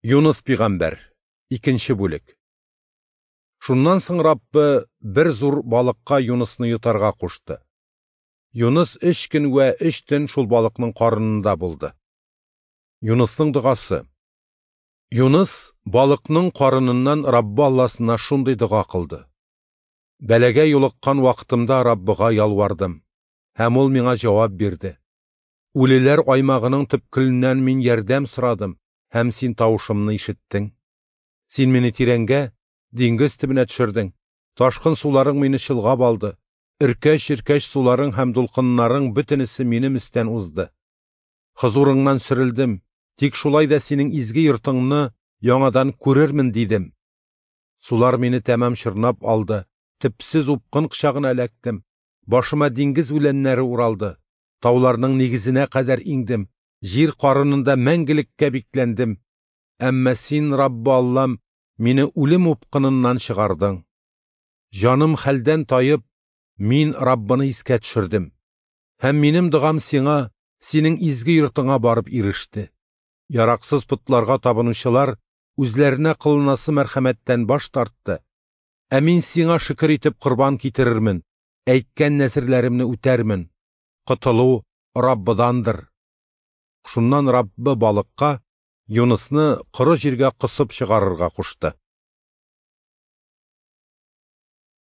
Юнус пигамбәр. 2-нче бүлек. Шуннан соң Раббы бер зур балыкка Юнусны йотарга кушты. Юнус 3 көн вә 3 төн шул балыкның карынында булды. Юнусның дугасы. Юнус балыкның карыныннан Раббы Алласына шундый дуга кылды. Бәләгә юлыккан вакытымда Раббыга ялвардым, һәм ул миңа җавап бирде. Үлеләр аймагының төпкеленнән мин ярдәм сорадым, һәм син тавышымны ишеттең. Син мине тирәнгә, диңгез төбенә төшердең. Ташкын суларың мине чолгап алды. Иркәш-иркәш суларың һәм дулкыннарың бөтенесе минем өстән узды. Хозурыңнан сөрелдем, тик шулай да синең изге йортыңны яңадан күрермен дидем. Сулар мине тәмам чорнап алды. Төпсез упкын кычагына эләктем. Башыма диңгез үләннәре уралды. Тауларның нигезенә кадәр иңдем. Җир карынында мәңгелеккә бикләндем. Әмма син, Раббы Аллам, мине үлем упкыныннан чыгардың. Җаным хәлдән таеп, мин Раббыны искә төшердем. Һәм минем дугам сиңа, синең изге йортыңа барып иреште. Яраксыз путларга табынучылар үзләренә кылынасы мәрхәмәттән баш тартты. Ә мин сиңа шөкер итеп корбан китерермен, әйткән нәзерләремне үтәрмен. Котылу Раббыдандыр. Шуннан Раббы балыкка Юнусны коры җиргә кысып чыгарырга кушты.